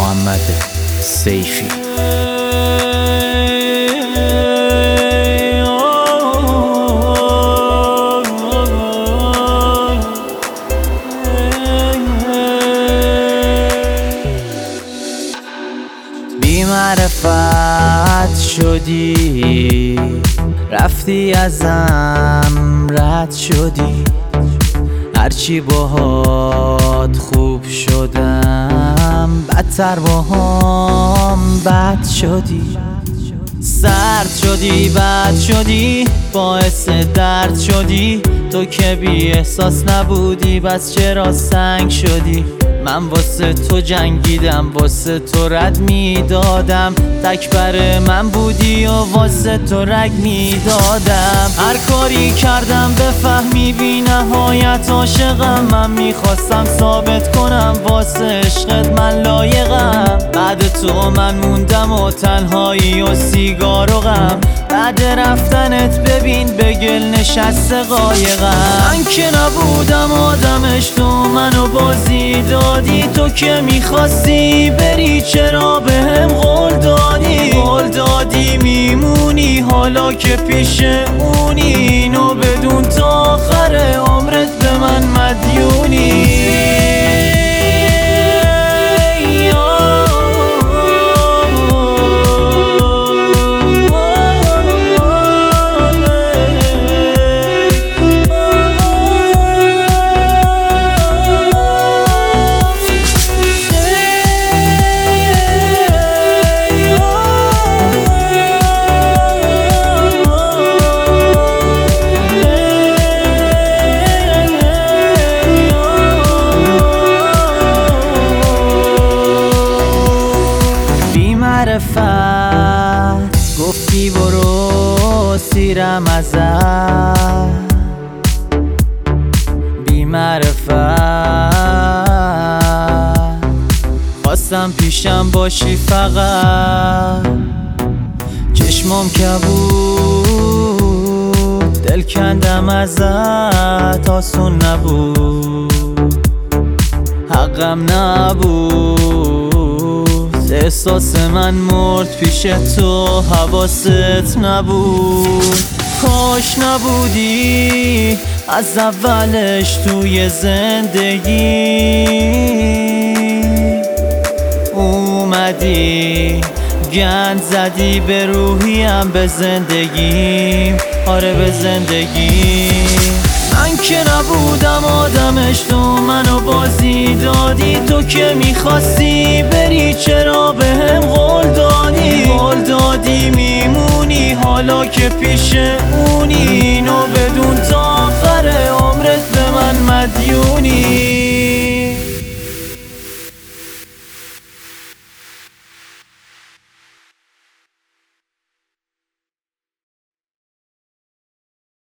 محمد سیفی. بی معرفت شدی، رفتی ازم رد شدی، هرچی باهات خوب شدم بدتر باهام بد شدی. سرد شدی، بد شدی، باعث درد شدی، تو که بی احساس نبودی بس چرا سنگ شدی. من واسه تو جنگیدم، واسه تو رد میدادم، تکبر من بودی و واسه تو رگ میدادم. هر کاری کردم بفهمی بی نهایت عاشقم، من میخواستم ثابت کنم واسه عشقت من لایقم. بعد تو من موندم و تنهایی و سیگار و غم، بعد رفتنت ببین به گل نشسته قایقم. من که نبودم آدمش، تو منو بازی دادی، تو که میخواستی بری چرا بهم قول دادی. قول دادی میمونی حالا که پیش اونی، اینو بدون تا آخر عمرت به من مدیونی. گفتی برو سیرم ازت، بی معرفت خواستم پیشم باشی فقط، چشمام کبود دل کندم ازت، آسون نبود حقم نبود، احساس من مرد پیش تو حواست نبود. کاش نبودی از اولش توی زندگی، اومدی گند زدی به روحیم به زندگیم، آره به زندگیم. من که نبودم آدمش، تو منو بازی دادی، تو که میخواستی بری چرا بهم قول دادی. قول دادی میمونی حالا که پیش اونی، اینو بدون تا آخر عمرت به من مدیونی.